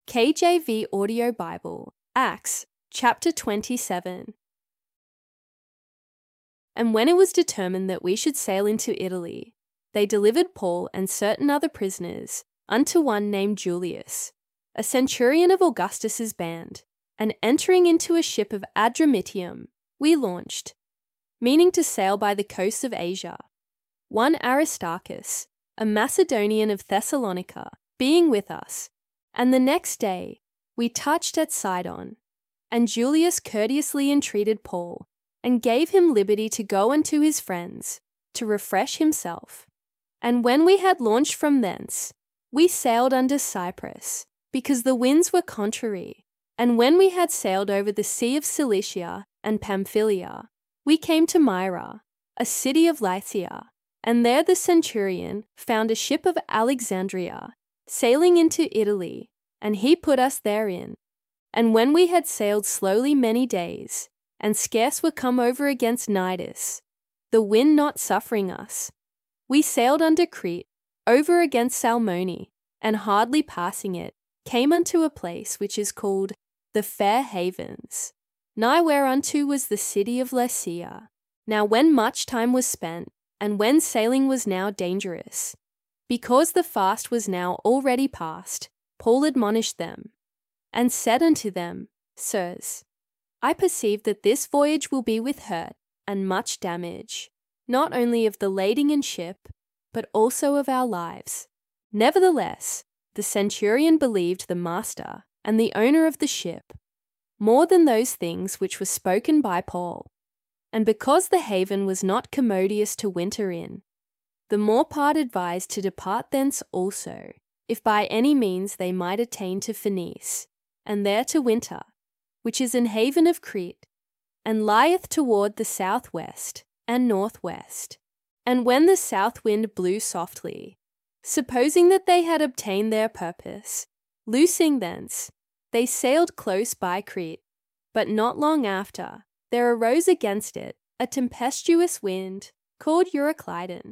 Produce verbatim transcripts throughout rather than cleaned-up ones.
K J V Audio Bible, Acts, chapter twenty-seven. And when it was determined that we should sail into Italy, they delivered Paul and certain other prisoners unto one named Julius, a centurion of Augustus's band, and entering into a ship of Adramyttium, we launched, meaning to sail by the coasts of Asia, one Aristarchus, a Macedonian of Thessalonica, being with us. And the next day we touched at Sidon, and Julius courteously entreated Paul, and gave him liberty to go unto his friends, to refresh himself. And when we had launched from thence, we sailed under Cyprus, because the winds were contrary. And when we had sailed over the sea of Cilicia and Pamphylia, we came to Myra, a city of Lycia, and there the centurion found a ship of Alexandria, sailing into Italy, and he put us therein. And when we had sailed slowly many days, and scarce were come over against Cnidus, the wind not suffering us, we sailed under Crete, over against Salmone, and hardly passing it, came unto a place which is called the Fair Havens, nigh whereunto was the city of Lasea. Now when much time was spent, and when sailing was now dangerous, because the fast was now already past, Paul admonished them, and said unto them, Sirs, I perceive that this voyage will be with hurt and much damage, not only of the lading and ship, but also of our lives. Nevertheless, the centurion believed the master and the owner of the ship, more than those things which were spoken by Paul. And because the haven was not commodious to winter in, the more part advised to depart thence also, if by any means they might attain to Phoenice, and there to winter, which is an haven of Crete, and lieth toward the southwest and northwest. And when the south wind blew softly, supposing that they had obtained their purpose, loosing thence, they sailed close by Crete. But not long after, there arose against it a tempestuous wind called Euroclydon.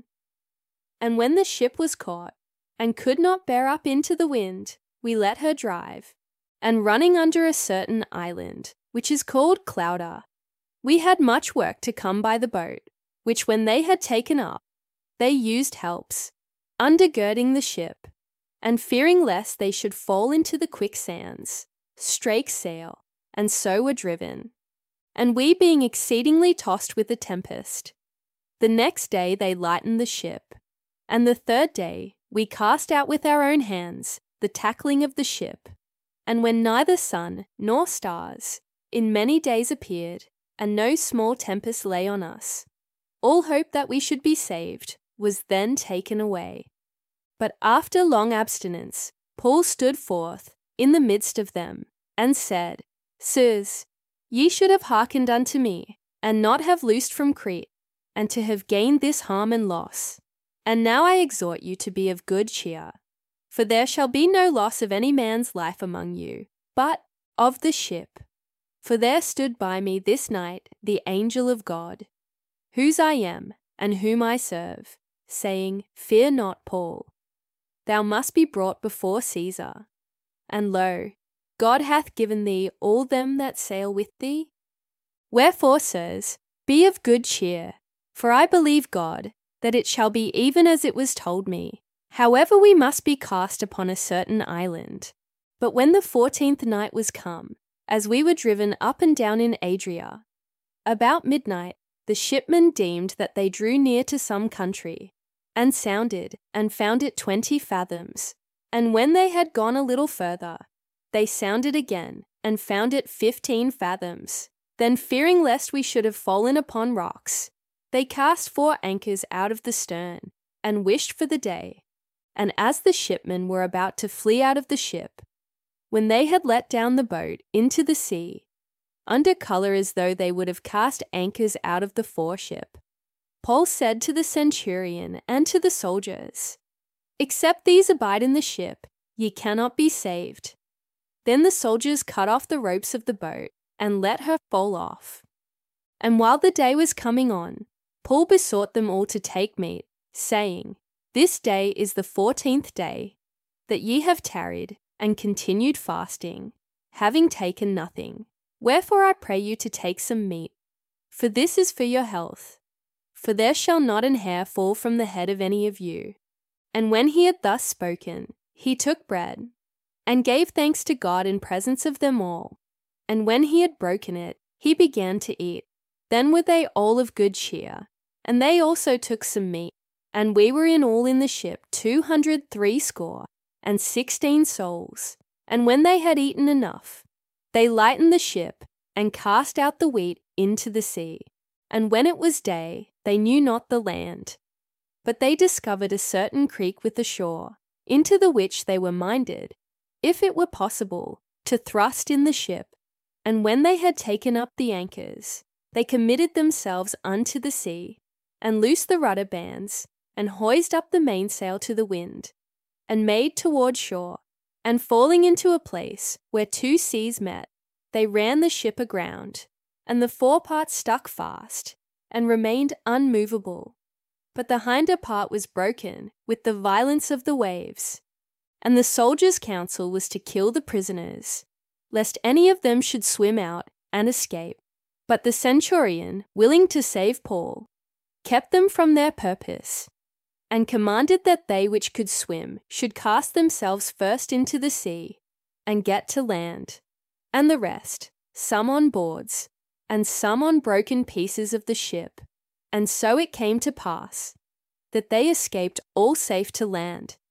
And when the ship was caught, and could not bear up into the wind, we let her drive, and running under a certain island, which is called Clauda, we had much work to come by the boat, which when they had taken up, they used helps, undergirding the ship, and fearing lest they should fall into the quicksands, strake sail, and so were driven. And we being exceedingly tossed with the tempest, the next day they lightened the ship, and the third day we cast out with our own hands the tackling of the ship. And when neither sun nor stars in many days appeared, and no small tempest lay on us, all hope that we should be saved was then taken away. But after long abstinence, Paul stood forth in the midst of them, and said, Sirs, ye should have hearkened unto me, and not have loosed from Crete, and to have gained this harm and loss. And now I exhort you to be of good cheer, for there shall be no loss of any man's life among you, but of the ship. For there stood by me this night the angel of God, whose I am, and whom I serve, saying, Fear not, Paul. Thou must be brought before Caesar. And lo, God hath given thee all them that sail with thee. Wherefore, sirs, be of good cheer, for I believe God, that it shall be even as it was told me. However, we must be cast upon a certain island. But when the fourteenth night was come, as we were driven up and down in Adria, about midnight the shipmen deemed that they drew near to some country, and sounded, and found it twenty fathoms. And when they had gone a little further, they sounded again, and found it fifteen fathoms. Then fearing lest we should have fallen upon rocks, they cast four anchors out of the stern, and wished for the day. And as the shipmen were about to flee out of the ship, when they had let down the boat into the sea, under colour as though they would have cast anchors out of the foreship, Paul said to the centurion and to the soldiers, Except these abide in the ship, ye cannot be saved. Then the soldiers cut off the ropes of the boat, and let her fall off. And while the day was coming on, Paul besought them all to take meat, saying, This day is the fourteenth day that ye have tarried, and continued fasting, having taken nothing. Wherefore I pray you to take some meat, for this is for your health. For there shall not an hair fall from the head of any of you. And when he had thus spoken, he took bread, and gave thanks to God in presence of them all. And when he had broken it, he began to eat. Then were they all of good cheer, and they also took some meat. And we were in all in the ship two hundred threescore and sixteen souls. And when they had eaten enough, they lightened the ship, and cast out the wheat into the sea. And when it was day, they knew not the land. But they discovered a certain creek with a shore, into the which they were minded, if it were possible, to thrust in the ship. And when they had taken up the anchors, they committed themselves unto the sea, and loosed the rudder bands, and hoised up the mainsail to the wind, and made toward shore. And falling into a place where two seas met, they ran the ship aground, and the forepart stuck fast, and remained unmovable. But the hinder part was broken with the violence of the waves. And the soldiers' counsel was to kill the prisoners, lest any of them should swim out and escape. But the centurion, willing to save Paul, kept them from their purpose, and commanded that they which could swim should cast themselves first into the sea, and get to land, and the rest, some on boards, and some on broken pieces of the ship. And so it came to pass, that they escaped all safe to land,